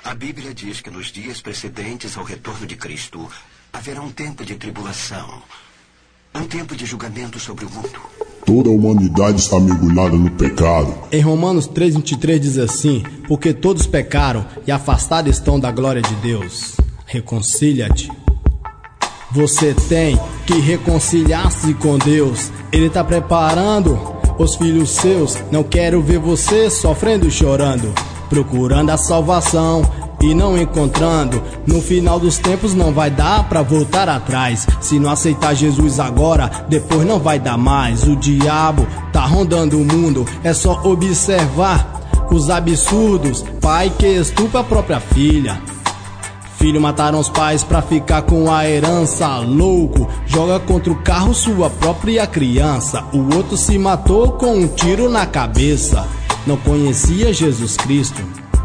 A Bíblia diz que nos dias precedentes ao retorno de Cristo haverá um tempo de tribulação, um tempo de julgamento sobre o mundo. Toda a humanidade está mergulhada no pecado. Em Romanos 3:23 diz assim: porque todos pecaram e afastados estão da glória de Deus. Reconcilia-te. Você tem que reconciliar-se com Deus. Ele está preparando os filhos seus. Não quero ver você sofrendo e chorando, procurando a salvação e não encontrando. No final dos tempos não vai dar pra voltar atrás. Se não aceitar Jesus agora, depois não vai dar mais. O diabo tá rondando o mundo, é só observar os absurdos. Pai que estupra a própria filha, filho mataram os pais pra ficar com a herança. Louco, joga contra o carro sua própria criança. O outro se matou com um tiro na cabeça. Não conhecia Jesus Cristo.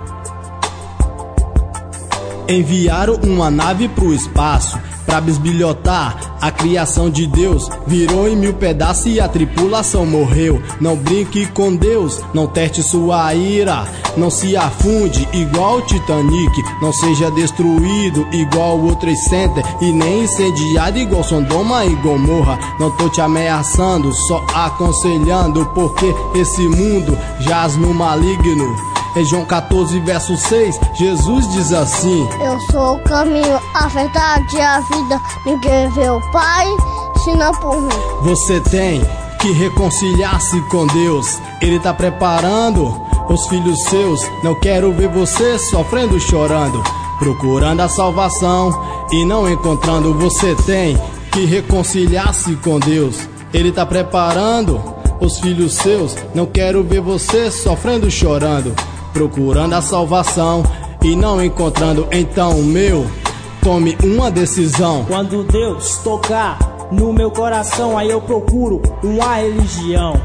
Enviaram uma nave pro espaço pra bisbilhotar a criação de Deus. Virou em 1000 pedaços e a tripulação morreu. Não brinque com Deus, não teste sua ira. Não se afunde igual o Titanic. Não seja destruído igual o World Trade Center, e nem incendiado igual Sodoma e Gomorra. Não tô te ameaçando, só aconselhando, porque esse mundo jaz no maligno. Em João 14, verso 6, Jesus diz assim: eu sou o caminho, a verdade e a vida. Ninguém vê o Pai, senão por mim. Você tem que reconciliar-se com Deus. Ele tá preparando os filhos seus. Não quero ver você sofrendo e chorando, procurando a salvação e não encontrando. Você tem que reconciliar-se com Deus. Ele tá preparando os filhos seus. Não quero ver você sofrendo e chorando, procurando a salvação e não encontrando. Então, tome uma decisão. Quando Deus tocar no meu coração, aí eu procuro uma religião.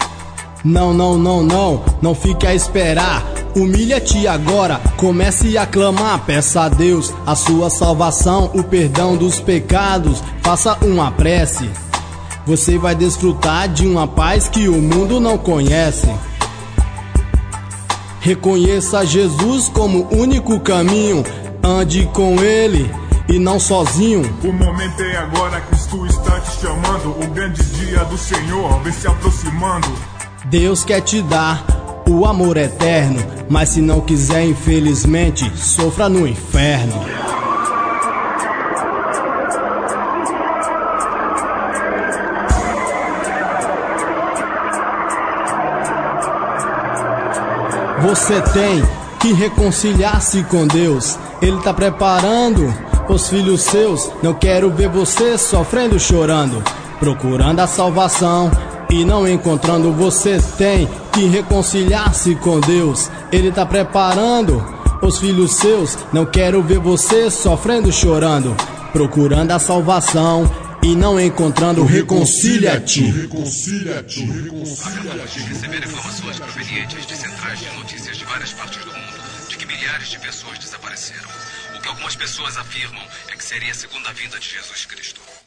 Não fique a esperar. Humilha-te agora, comece a clamar. Peça a Deus a sua salvação, o perdão dos pecados. Faça uma prece. Você vai desfrutar de uma paz que o mundo não conhece. Reconheça Jesus como único caminho. Ande com Ele e não sozinho. O momento é agora, Cristo está te chamando. O grande dia do Senhor vem se aproximando. Deus quer te dar o amor eterno, mas se não quiser, infelizmente, sofra no inferno. Você tem que reconciliar-se com Deus. Ele tá preparando os filhos seus. Não quero ver você sofrendo e chorando, procurando a salvação e não encontrando. Você tem que reconciliar-se com Deus. Ele tá preparando os filhos seus. Não quero ver você sofrendo e chorando, procurando a salvação e não encontrando. Reconcilia-te. Reconcilia-te. Receber informações provenientes de centrais de notícias de várias partes do mundo de que milhares de pessoas desapareceram. O que algumas pessoas afirmam é que seria a segunda vinda de Jesus Cristo.